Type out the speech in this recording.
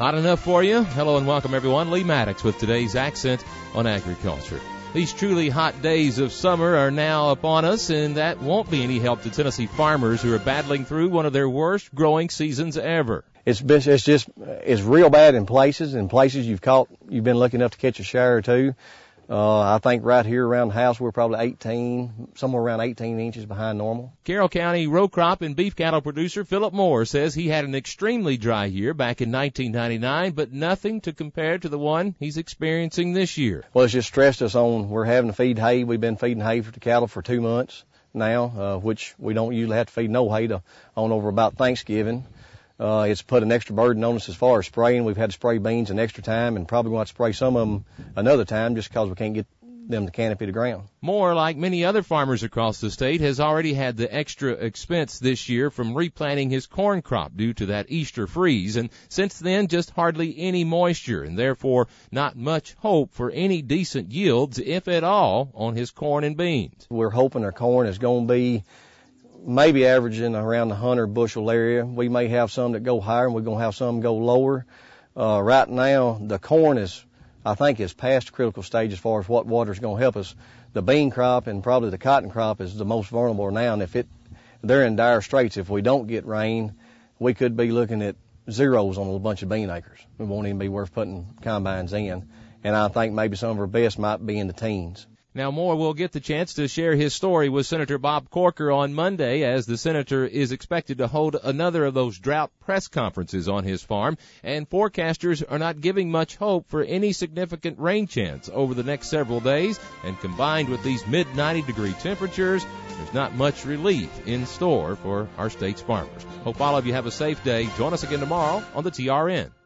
Hot enough for you? Hello and welcome, everyone. Lee Maddox with today's Accent on Agriculture. These truly hot days of summer are now upon us, and that won't be any help to Tennessee farmers who are battling through one of their worst growing seasons ever. It's real bad in places. You've been lucky enough to catch a shower or two. I think right here around the house we're probably somewhere around 18 inches behind normal. Carroll County row crop and beef cattle producer Philip Moore says he had an extremely dry year back in 1999, but nothing to compare to the one he's experiencing this year. Well, it's just stressed us on. We're having to feed hay. We've been feeding hay for the cattle for 2 months now, which we don't usually have to feed no hay on over about Thanksgiving. It's put an extra burden on us as far as spraying. We've had to spray beans an extra time and probably want to spray some of them another time just because we can't get them to canopy the ground. Moore, like many other farmers across the state, has already had the extra expense this year from replanting his corn crop due to that Easter freeze, and since then just hardly any moisture, and therefore not much hope for any decent yields, if at all, on his corn and beans. We're hoping our corn is going to be maybe averaging around the 100 bushel area. We may have some that go higher, and we're going to have some go lower. Right now, the corn is past the critical stage as far as what water is going to help us. The bean crop and probably the cotton crop is the most vulnerable now, and they're in dire straits. If we don't get rain, we could be looking at zeros on a bunch of bean acres. It won't even be worth putting combines in, and I think maybe some of our best might be in the teens. Now, Moore will get the chance to share his story with Senator Bob Corker on Monday, as the senator is expected to hold another of those drought press conferences on his farm, and forecasters are not giving much hope for any significant rain chance over the next several days, and combined with these mid-90-degree temperatures, there's not much relief in store for our state's farmers. Hope all of you have a safe day. Join us again tomorrow on the TRN.